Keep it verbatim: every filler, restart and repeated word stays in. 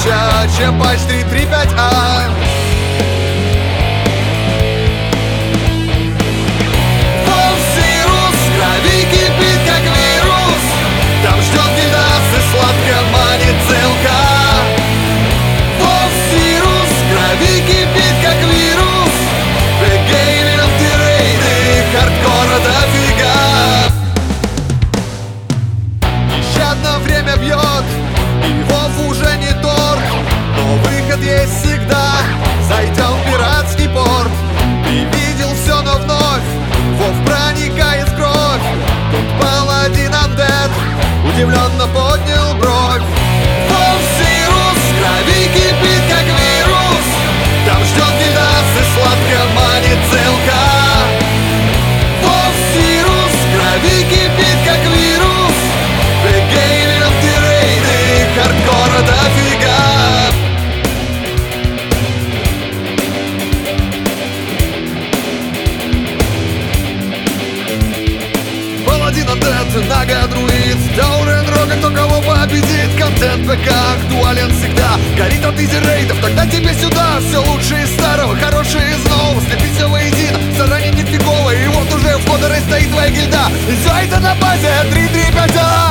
круче, чем почти три пять А. Волс-вирус в крови кипит, как вирус. Там ждет гильдас и сладко манит целка. Волс-вирус в крови кипит, как вирус. Гейминг, рейды, хардкора дофига. Нещадно время бьет, и Вов уже не торг, но выход есть всегда. Зайдем в пиратский порт. Ты видел все, но вновь Вов проникает в кровь. Тут паладин андед удивленно поднял бровь. Волс-вирус в крови кипит, как вирус. Там ждет гильдас и сладко манит целка. Волс-вирус в крови кипит, как вирус. Гейминг, рейды, хардкора дофига. Паладин андед, нага друид, Таурен Рога, кто кого победит. Контент ПК актуален всегда. Горит от изи рейдов, тогда тебе сюда. Все лучшее из старого, хорошее из нового. Слепить все воедино, заранее нифигово. И вот уже в подоре стоит твоя гильда. И все это на базе три три пять А.